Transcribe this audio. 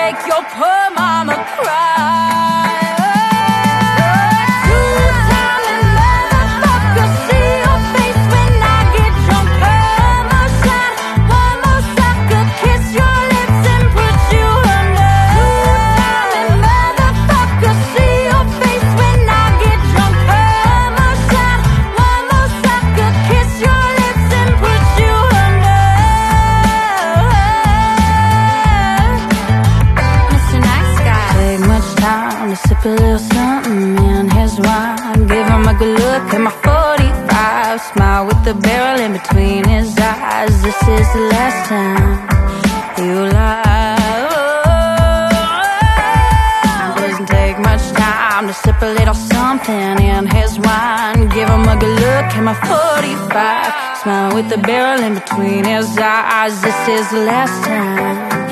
make your poor mama cry. Two-timing motherfucker, see your face when I get drunk. One more shot, one more sucker, kiss your lips and put you under. Two-timing motherfucker, see your face when I get drunk. One more shot, one more sucker, kiss your lips and put you under. Mr. Nice Guy. Take much time to sip a little something in his wine. Give him a good look at my 45. Smile with the barrel in between his eyes. This is the last time you lie. Oh, doesn't take much time to sip a little something in his wine. Give him a good look at my 45. Smile with the barrel in between his eyes. This is the last time